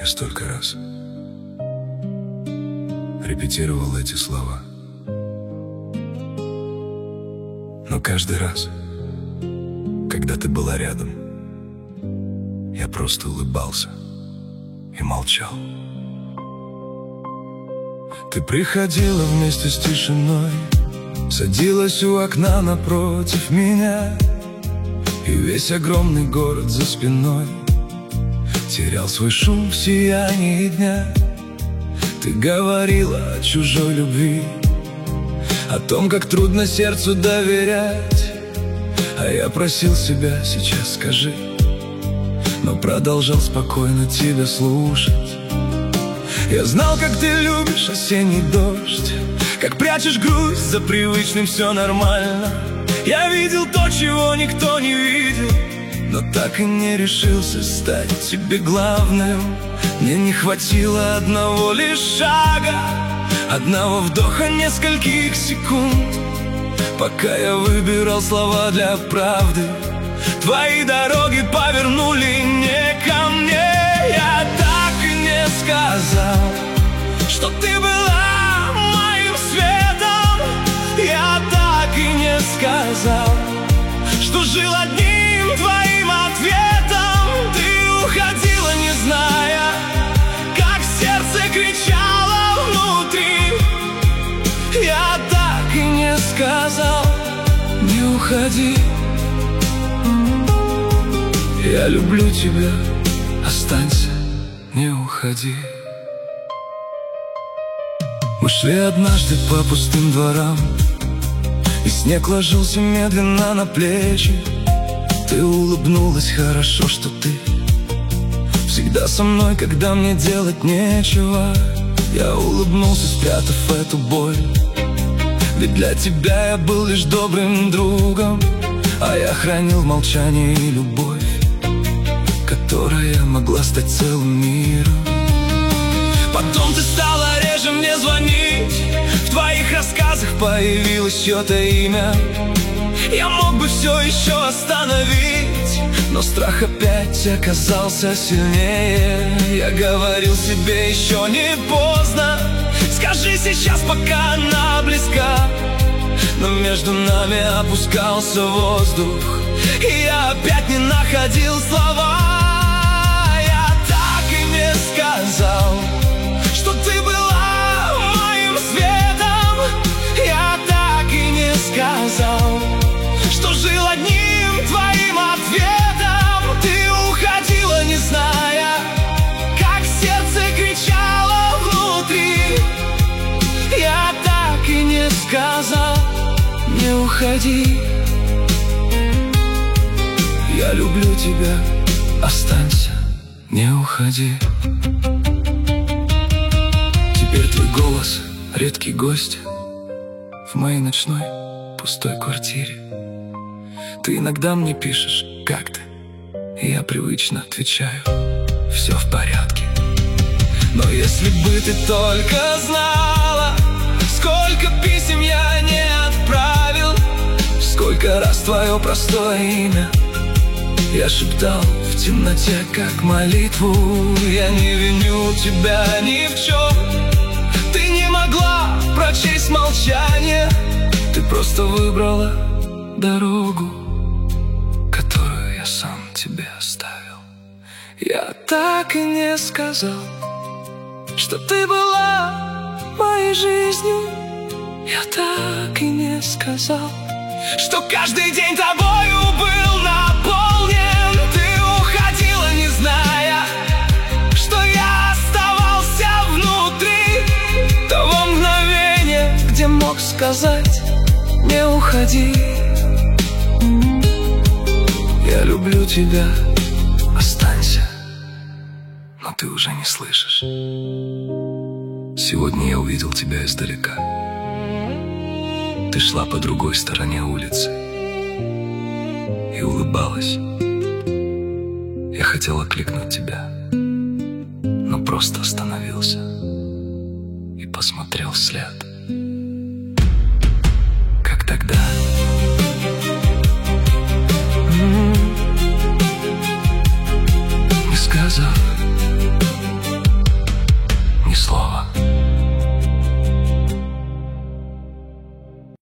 Я столько раз репетировал эти слова, но каждый раз, когда ты была рядом, я просто улыбался и молчал. Ты приходила вместе с тишиной, садилась у окна напротив меня, и весь огромный город за спиной терял свой шум в сиянии дня. Ты говорила о чужой любви, о том, как трудно сердцу доверять. А я просил себя: сейчас скажи, но продолжал спокойно тебя слушать. Я знал, как ты любишь осенний дождь, как прячешь грусть за привычным «все нормально». Я видел то, чего никто не видел, но так и не решился стать тебе главным. Мне не хватило одного лишь шага, одного вдоха, нескольких секунд, пока я выбирал слова для правды. Твои дороги повернули не ко мне. Я так и не сказал, что ты была моим светом. Я так и не сказал, что жил одним твоим ответом. Ты уходила, не зная, как сердце кричало внутри. Я так и не сказал: не уходи. Я люблю тебя, останься, не уходи. Мы шли однажды по пустым дворам, и снег ложился медленно на плечи. Ты улыбнулась: хорошо, что ты всегда со мной, когда мне делать нечего. Я улыбнулся, спрятав эту боль, ведь для тебя я был лишь добрым другом. А я хранил в молчании любовь, которая могла стать целым миром. Потом ты стала реже мне звонить, в твоих рассказах появилось чье-то имя. Я мог бы все еще остановить, но страх опять оказался сильнее. Я говорил себе: еще не поздно, скажи сейчас, пока она близка. Но между нами опускался воздух, и я опять не находил слова. Я так и не сказал, что ты была моим светом. Я так и не сказал, что жил одним твоим ответом. Ты уходила, не зная, как сердце кричало внутри. Я так и не сказал: не уходи. Я люблю тебя, останься, не уходи. Теперь твой голос — редкий гость в моей ночной пустой квартире. Ты иногда мне пишешь: как ты? И я привычно отвечаю: все в порядке. Но если бы ты только знала, сколько писем я не отправил, сколько раз твое простое имя я шептал в темноте, как молитву. Я не виню тебя ни в чем, ты не могла прочесть молчание. Ты просто выбрала дорогу, которую я сам тебе оставил. Я так и не сказал, что ты была моей жизнью. Я так и не сказал, что каждый день тобою был наполнен. Ты уходила, не зная, что я оставался внутри того мгновения, где мог сказать: не уходи. Я люблю тебя, останься, но ты уже не слышишь. Сегодня я увидел тебя издалека. Ты шла по другой стороне улицы и улыбалась. Я хотел окликнуть тебя, но просто остановился и посмотрел вслед.